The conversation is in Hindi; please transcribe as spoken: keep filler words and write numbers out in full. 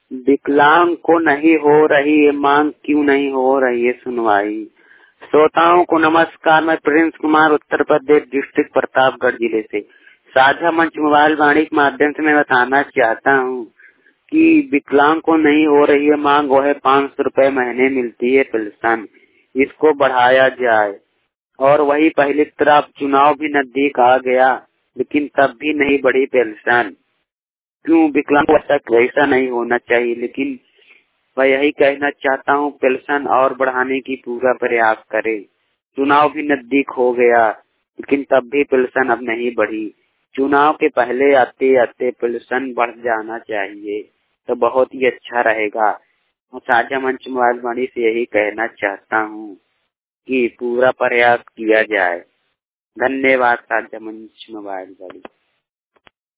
विकलांग को नहीं हो रही है मांग, क्यों नहीं हो रही है सुनवाई। श्रोताओं को नमस्कार, मैं प्रिंस कुमार उत्तर प्रदेश डिस्ट्रिक्ट प्रतापगढ़ जिले से साझा मंच मोबाइल वाणी के माध्यम से मैं बताना चाहता हूँ कि विकलांग को नहीं हो रही है मांग, वो है पाँच सौ रूपये महीने मिलती है पेंशन, इसको बढ़ाया जाए। और वही पहली तरफ चुनाव भी नजदीक आ गया, लेकिन तब भी नहीं बढ़ी पेंशन। क्यों विकलांग तक ऐसा नहीं होना चाहिए, लेकिन मैं यही कहना चाहता हूँ पेंशन और बढ़ाने की पूरा प्रयास करे। चुनाव भी नजदीक हो गया, लेकिन तब भी पेंशन अब नहीं बढ़ी। चुनाव के पहले आते आते पेंशन बढ़ जाना चाहिए तो बहुत ही अच्छा रहेगा। मैं साझा मंच मोबाइल वाणी से यही कहना चाहता हूँ कि पूरा प्रयास किया जाए। धन्यवाद साझा मंच मोबाइल वाणी।